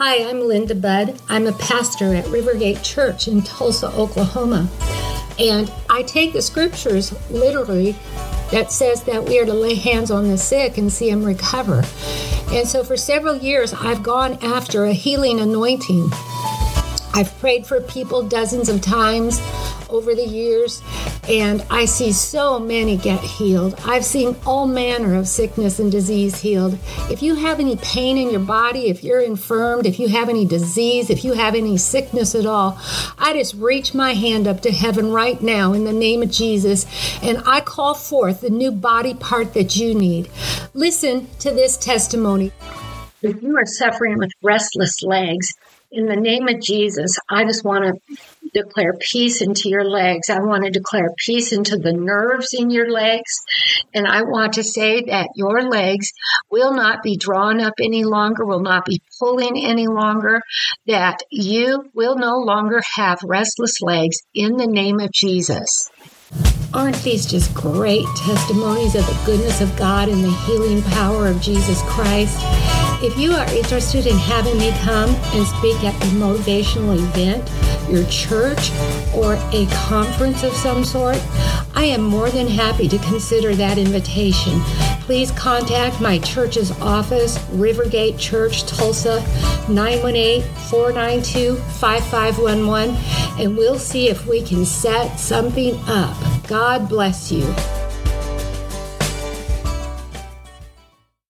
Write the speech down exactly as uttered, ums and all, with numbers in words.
Hi, I'm Linda Budd. I'm a pastor at Rivergate Church in Tulsa, Oklahoma. And I take the scriptures literally that says that we are to lay hands on the sick and see them recover. And so for several years, I've gone after a healing anointing. I've prayed for people dozens of times over the years, and I see so many get healed. I've seen all manner of sickness and disease healed. If you have any pain in your body, if you're infirmed, if you have any disease, if you have any sickness at all, I just reach my hand up to heaven right now in the name of Jesus, and I call forth the new body part that you need. Listen to this testimony. If you are suffering with restless legs, in the name of Jesus, I just want to declare peace into your legs. I want to declare peace into the nerves in your legs. And I want to say that your legs will not be drawn up any longer, will not be pulling any longer, that you will no longer have restless legs in the name of Jesus. Aren't these just great testimonies of the goodness of God and the healing power of Jesus Christ? If you are interested in having me come and speak at a motivational event, your church, or a conference of some sort, I am more than happy to consider that invitation. Please contact my church's office, Rivergate Church, Tulsa, nine one eight, four nine two, five five one one, and we'll see if we can set something up. God bless you.